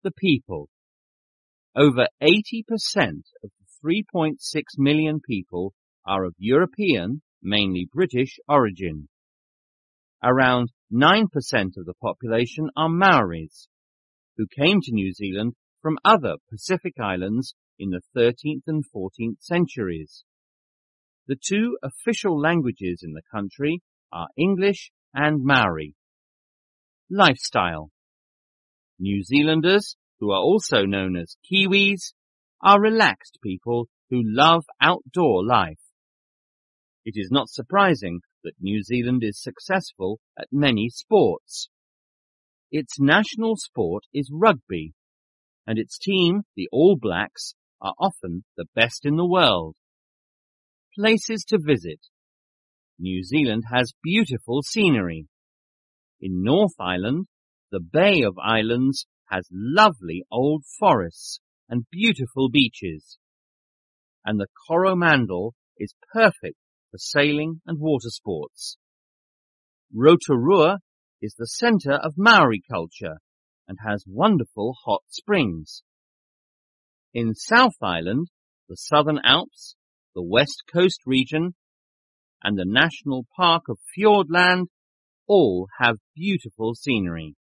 the people. Over 80% of the 3.6 million people are of European, mainly British, origin. Around 9% of the population are Maoris, who came to New Zealand from other Pacific islands in the 13th and 14th centuries. The two official languages in the country are English and Maori. Lifestyle. New Zealanders, who are also known as Kiwis, are relaxed people who love outdoor life. It is not surprising that New Zealand is successful at many sports. Its national sport is rugby, and its team, the All Blacks, are often the best in the world. Places to visit. New Zealand has beautiful scenery. In North Island, the Bay of Islands has lovely old forests and beautiful beaches. And the Coromandel is perfect for sailing and water sports. Rotorua is the centre of Maori culture and has wonderful hot springs. In South Island, the Southern Alps, the West Coast region, and the National Park of Fiordland all have beautiful scenery.